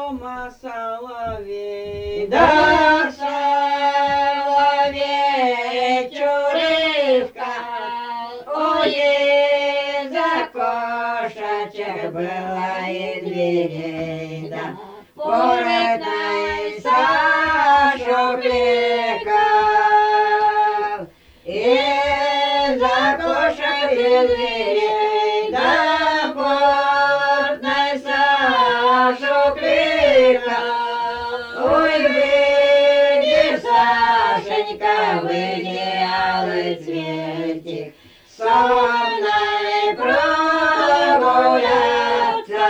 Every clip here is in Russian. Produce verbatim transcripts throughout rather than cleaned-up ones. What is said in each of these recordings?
дома соловей. Да, соловей, чурівка, ой, за кошечек была и дверей, да, порытай Сашу кликал, и за кошек и дверей, да, порытай Сашу кликал. Ой, выйди, Сашенька, выйди, алый цветик, сонной прогуляться.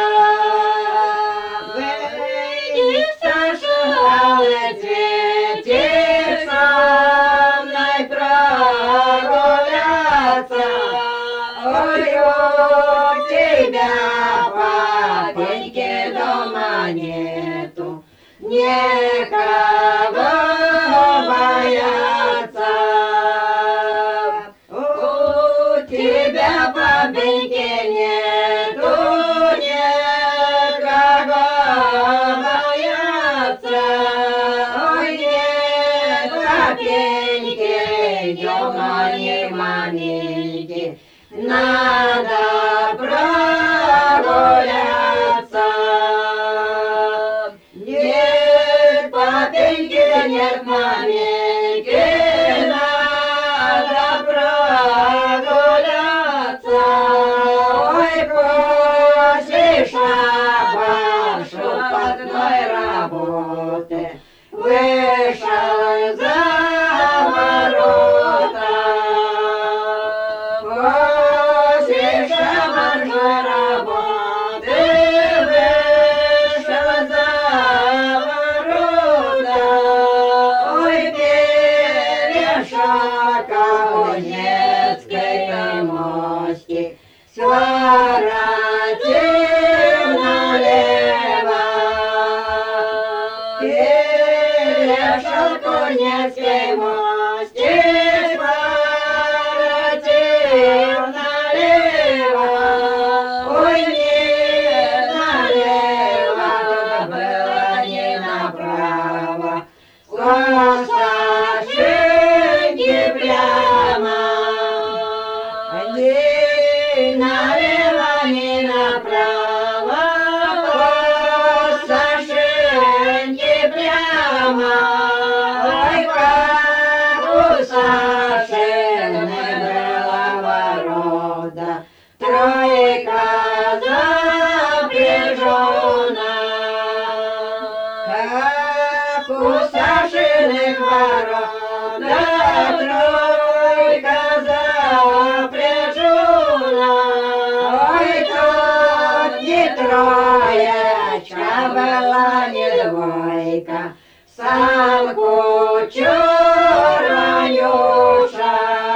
Выйди, Саша, алый цветик, сонной прогуляться. Ой, у тебя, папеньки, дома нету, некого бояться. У тебя, папеньки, нету некого бояться. Ой, нет, папеньки, дома не маменьки, надо прогуляться. Нет, папеньки, нет, маменьки, надо прогуляться. Ой, после шабашопотной работы вышел за ворота. После шабашной работы вышел за ворота. Ой, перешагал Кузнецкий мостик, своротил налево. Перешел Кузнецкий мостик, своротил налево. Ой, не налево, тут было не направо. Сашеньки прямо. Ни налево, ни направо, Сашеньки прямо. Ой, как у Сашины была ворота, тройка запряжена. Как у Сашиных ворот, да, тройка запряжена. Ой, тут не троечка была, не двойка, сам кучер Ванюша.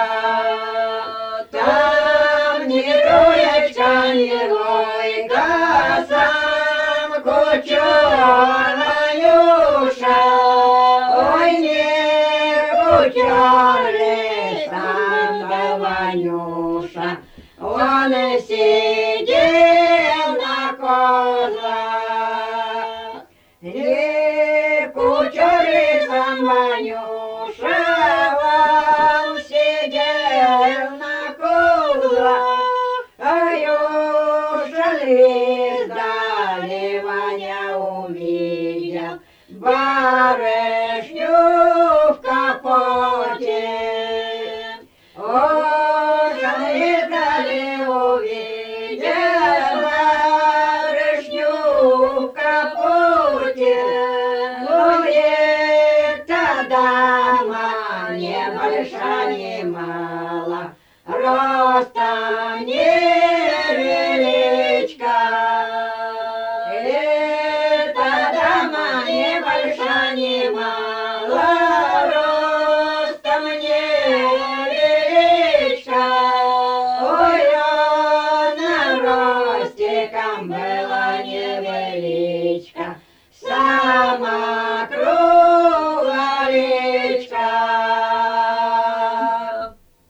Там не троечка, не двойка, сам кучер Ванюша. Ой, не кучер ли сам Ванюша, он сидел на козлах. Не кучер ли сам Ванюша, он сидел на козлах. Ай, ушли издали, Ваня увидел барышню